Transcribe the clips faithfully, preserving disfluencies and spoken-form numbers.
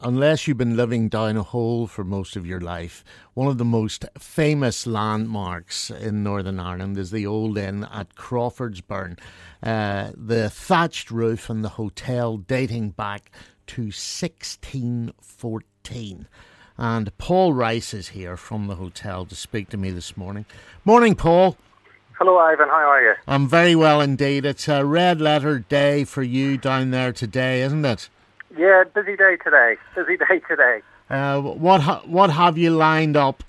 unless you've been living down a hole for most of your life, one of the most famous landmarks in Northern Ireland is the Old Inn at Crawfordsburn. Uh, the thatched roof and the hotel dating back to sixteen fourteen. And Paul Rice is here from the hotel to speak to me this morning. Morning, Paul. Hello, Ivan. How are you? I'm very well indeed. It's a red letter day for you down there today, isn't it? Yeah, busy day today. Busy day today. Uh, what ha- what have you lined up?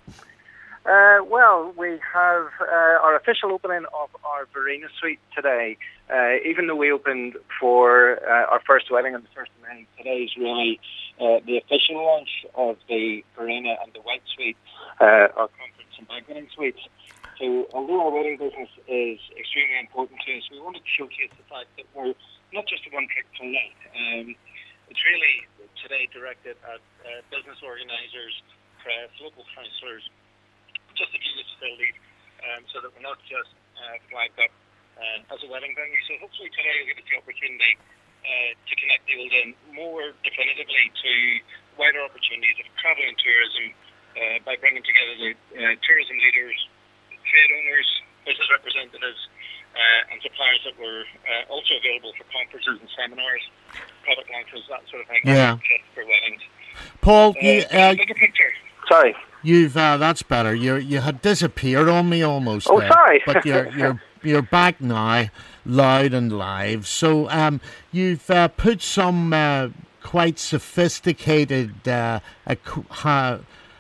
Uh, well, we have uh, our official opening of our Verena suite today. Uh, even though we opened for uh, our first wedding on the first of May, today is really uh, the official launch of the Verena and the White Suite, uh, our conference and banqueting suites. So although our wedding business is extremely important to us, we wanted to showcase the fact that we're not just a one-trick pony. Um, it's really today directed at uh, business organisers, press, local councillors, just to view the facilities, um, so that we're not just uh, flagged up uh, as a wedding venue. So hopefully today will give us the opportunity uh, to connect the Old Inn more definitively to wider opportunities of travel and tourism uh, by bringing together the uh, tourism leaders, trade owners, business representatives, uh, and suppliers that were uh, also available for conferences and seminars, product launches, that sort of thing. Yeah. Just for weddings. Paul, Uh, you, uh, bigger picture. Sorry. You've uh, that's better. You you had disappeared on me almost. Oh, there, sorry. But you're you're you're back now, loud and live. So um, you've uh, put some uh, quite sophisticated uh, equ- uh,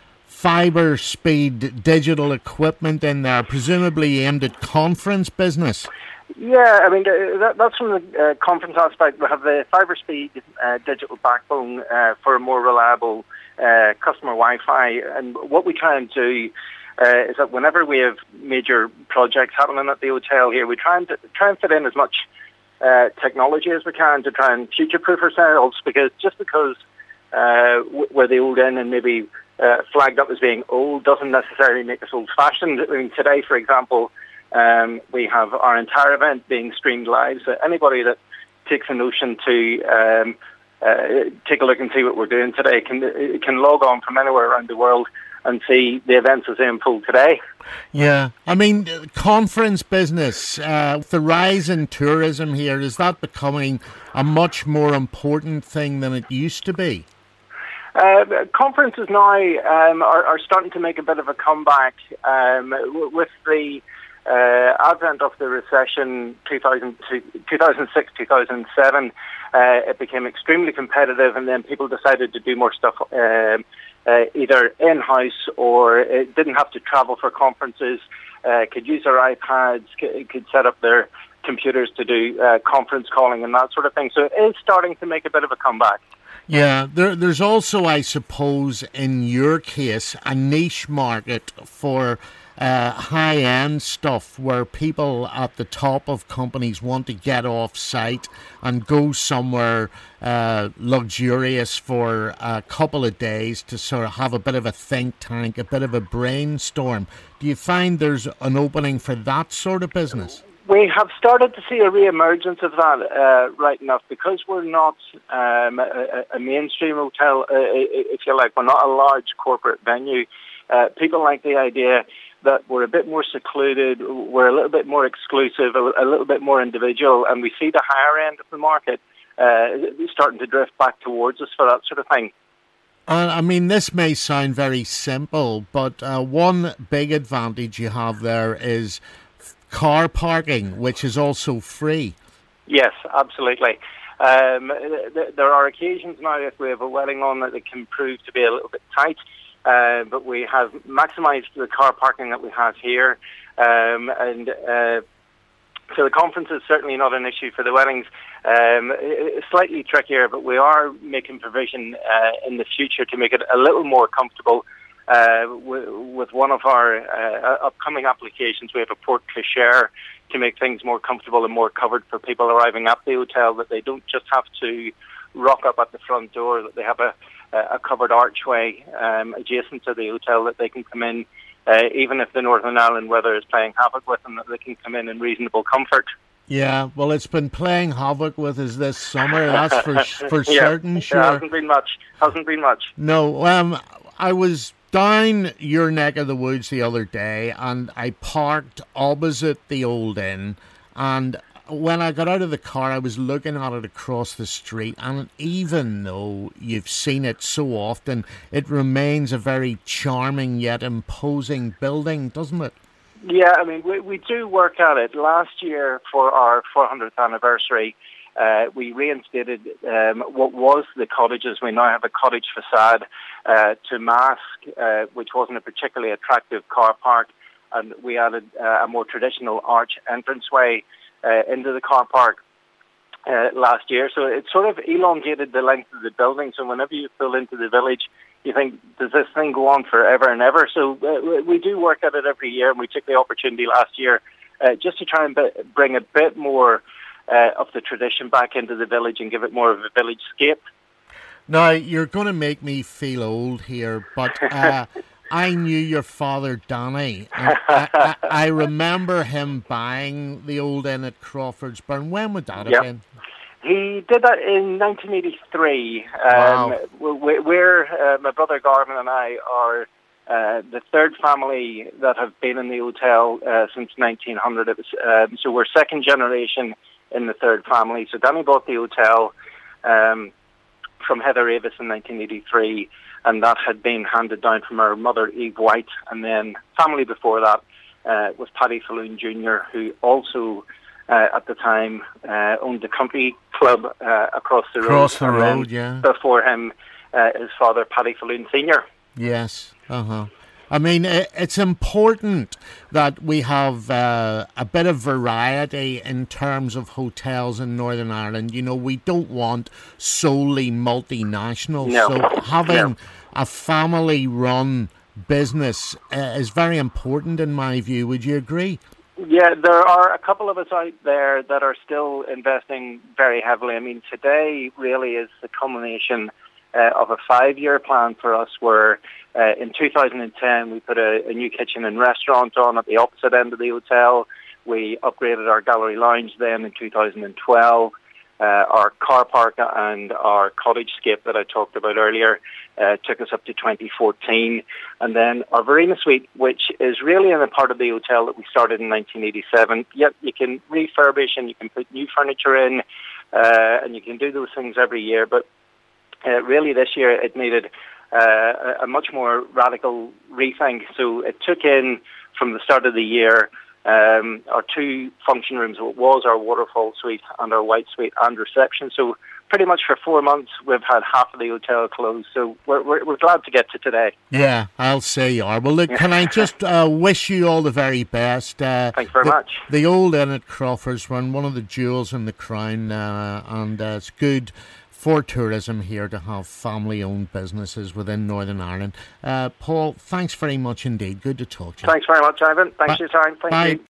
fiber speed digital equipment in there, presumably aimed at conference business. Yeah, I mean, uh, that, that's from the uh, conference aspect. We have the fiber speed uh, digital backbone uh, for a more reliable uh, customer Wi-Fi. And what we try and do uh, is that whenever we have major projects happening at the hotel here, we try and try and fit in as much uh, technology as we can to try and future-proof ourselves. Because just because uh, we're the Old Inn and maybe uh, flagged up as being old doesn't necessarily make us old-fashioned. I mean, today, for example, Um, we have our entire event being streamed live, so anybody that takes a notion to um, uh, take a look and see what we're doing today can can log on from anywhere around the world and see the events as they unfold today. Yeah, I mean, conference business, uh, the rise in tourism here, is that becoming a much more important thing than it used to be? Uh, conferences now um, are, are starting to make a bit of a comeback um, with the Uh, advent of the recession two thousand six, two thousand seven, uh, it became extremely competitive, and then people decided to do more stuff uh, uh, either in-house or uh, didn't have to travel for conferences, uh, could use their iPads, c- could set up their computers to do uh, conference calling and that sort of thing. So it is starting to make a bit of a comeback. Yeah, there, there's also, I suppose, in your case, a niche market for uh, high-end stuff where people at the top of companies want to get off-site and go somewhere uh, luxurious for a couple of days to sort of have a bit of a think tank, a bit of a brainstorm. Do you find there's an opening for that sort of business? We have started to see a re-emergence of that uh, right enough because we're not um, a, a mainstream hotel, uh, if you like. We're not a large corporate venue. Uh, people like the idea that we're a bit more secluded, we're a little bit more exclusive, a, a little bit more individual, and we see the higher end of the market uh, starting to drift back towards us for that sort of thing. Uh, I mean, this may sound very simple, but uh, one big advantage you have there is car parking, which is also free. Yes, absolutely. Um, th- there are occasions now if we have a wedding on that it can prove to be a little bit tight, uh, but we have maximised the car parking that we have here, um, and uh, so the conference is certainly not an issue for the weddings. Um, it's slightly trickier, but we are making provision uh, in the future to make it a little more comfortable. Uh, with one of our uh, upcoming applications, we have a porte cochere to make things more comfortable and more covered for people arriving at the hotel, that they don't just have to rock up at the front door, that they have a, a covered archway um, adjacent to the hotel that they can come in, uh, even if the Northern Ireland weather is playing havoc with them, that they can come in in reasonable comfort. Yeah, well, it's been playing havoc with us this summer. That's for for yeah, certain. Sure, it hasn't been much. Hasn't been much. No, um, I was down your neck of the woods the other day, and I parked opposite the old inn. And when I got out of the car, I was looking at it across the street, and even though you've seen it so often, it remains a very charming yet imposing building, doesn't it? Yeah, I mean, we, we do work at it. Last year, for our four hundredth anniversary, uh, we reinstated um, what was the cottages. We now have a cottage facade uh, to mask, uh, which wasn't a particularly attractive car park, and we added uh, a more traditional arch entranceway uh, into the car park uh, last year. So it sort of elongated the length of the building, so whenever you pull into the village, you think, does this thing go on forever and ever? So uh, we do work at it every year, and we took the opportunity last year uh, just to try and b- bring a bit more uh, of the tradition back into the village and give it more of a village scape. Now, you're going to make me feel old here, but uh, I knew your father, Danny. And I, I, I remember him buying the old inn at Crawfordsburn. When would that have yep. been? He did that in nineteen eighty-three. Wow. Um, we're, uh, my brother Garvin and I are uh, the third family that have been in the hotel uh, since nineteen hundred. It was, um, so we're second generation in the third family. So Danny bought the hotel um, from Heather Avis in nineteen eighty-three, and that had been handed down from our mother, Eve White. And then family before that uh, was Paddy Falloon Junior, who also... Uh, at the time, uh, owned the country club uh, across the road. Across the road, yeah. Before him, uh, his father, Paddy Falloon Senior. Yes, uh-huh. I mean, it's important that we have uh, a bit of variety in terms of hotels in Northern Ireland. You know, we don't want solely multinationals. No. So having no. a family-run business uh, is very important in my view. Would you agree? Yeah, there are a couple of us out there that are still investing very heavily. I mean, today really is the culmination uh, of a five-year plan for us where uh, in two thousand ten we put a, a new kitchen and restaurant on at the opposite end of the hotel. We upgraded our gallery lounge then in two thousand twelve. Uh, our car park and our cottage scape that I talked about earlier uh, took us up to twenty fourteen. And then our Verena Suite, which is really in a part of the hotel that we started in nineteen eighty-seven. Yep, you can refurbish and you can put new furniture in uh, and you can do those things every year. But uh, really this year it needed uh, a much more radical rethink. So it took in from the start of the year Um, our two function rooms. It was our waterfall suite and our white suite and reception. So pretty much for four months we've had half of the hotel closed. So we're we're, we're glad to get to today. Yeah, I'll say you are. Well, look, can I just uh, wish you all the very best. Uh, Thanks very the, much. The old inn at Crawfordsburn, one of the jewels in the crown, uh, and uh, it's good for tourism here to have family-owned businesses within Northern Ireland. Uh, Paul, thanks very much indeed. Good to talk to you. Thanks very much, Ivan. Thanks Bye. for your time. Thank Bye. you.